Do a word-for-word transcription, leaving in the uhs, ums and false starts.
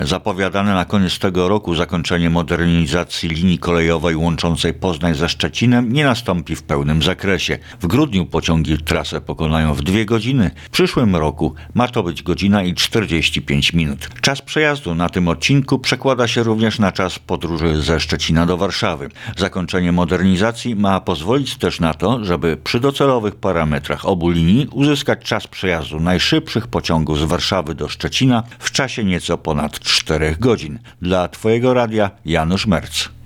Zapowiadane na koniec tego roku zakończenie modernizacji linii kolejowej łączącej Poznań ze Szczecinem nie nastąpi w pełnym zakresie. W grudniu pociągi trasę pokonają w dwie godziny. W przyszłym roku ma to być godzina i czterdzieści pięć minut. Czas przejazdu na tym odcinku przekłada się również na czas podróży ze Szczecina do Warszawy. Zakończenie modernizacji ma pozwolić też na to, żeby przy docelowych parametrach obu linii uzyskać czas przejazdu najszybszych pociągów z Warszawy do Szczecina w czasie nieco ponad czterech godzin. Dla Twojego radia Janusz Merc.